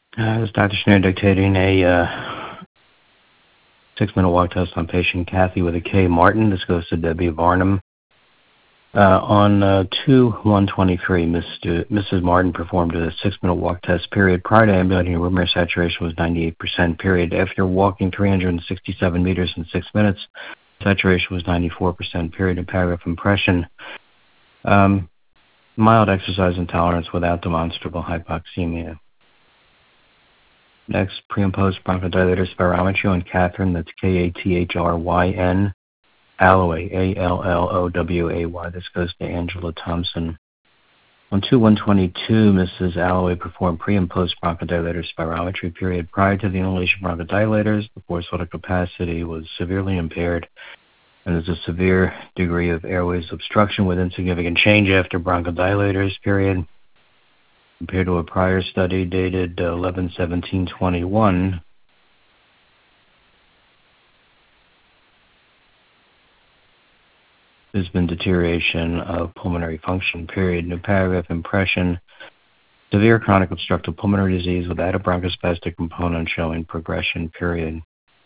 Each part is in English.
This is Dr. Schneider dictating a 6-minute walk test on patient Kathy with a K. Martin. This goes to Debbie Varnum. On 2/1/23, Mrs. Martin performed a 6-minute walk test period. Prior to ambulating, room air saturation was 98% period. After walking 367 meters in 6 minutes, saturation was 94% period. In paragraph impression, mild exercise intolerance without demonstrable hypoxemia. Next, pre and post bronchodilator spirometry on Catherine, that's Kathryn, Alloway, Alloway. This goes to Angela Thompson. On 2/1/22, Mrs. Alloway performed pre and post bronchodilator spirometry period. Prior to the inhalation bronchodilators, the forced vital capacity was severely impaired, and there's a severe degree of airways obstruction with insignificant change after bronchodilators period. Compared to a prior study dated 11/17/21, there's been deterioration of pulmonary function, period. New paragraph impression, severe chronic obstructive pulmonary disease without a bronchospastic component showing progression, period.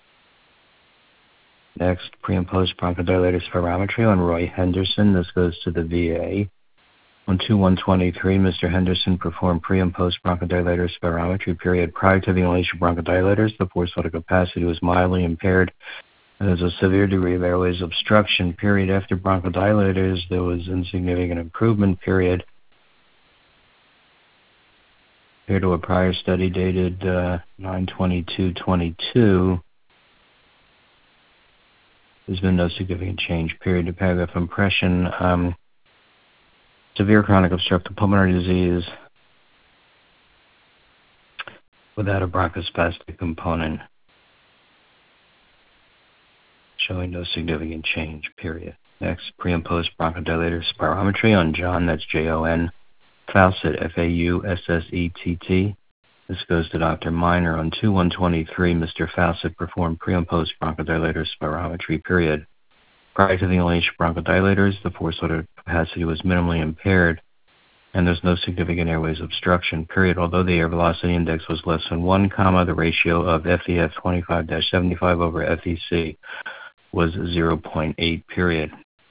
Next, pre and post bronchodilator spirometry on Roy Henderson. This goes to the VA. On 2/1/23, Mr. Henderson performed pre and post bronchodilator spirometry period. Prior to the inhalation bronchodilators, the forced vital capacity was mildly impaired. There's a severe degree of airways obstruction, period. After bronchodilators, there was insignificant improvement, period. Compared to a prior study dated 9/22/22, there's been no significant change, period. The paragraph impression, severe chronic obstructive pulmonary disease without a bronchospastic component showing no significant change, period. Next, pre and post bronchodilator spirometry on John, that's Jon Faucett, Faussett. This goes to Dr. Miner. On 2/1/23, Mr. Faucett performed pre and post bronchodilator spirometry, period. Prior to the inhalation bronchodilators, the forced vital capacity was minimally impaired, and there's no significant airways obstruction, period. Although the air velocity index was less than 1, the ratio of FEF 25-75 over FEC was 0.8, period.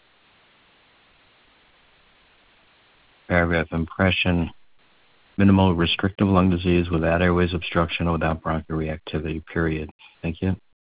Paragraph impression, minimal restrictive lung disease without airways obstruction or without bronchoreactivity, period. Thank you.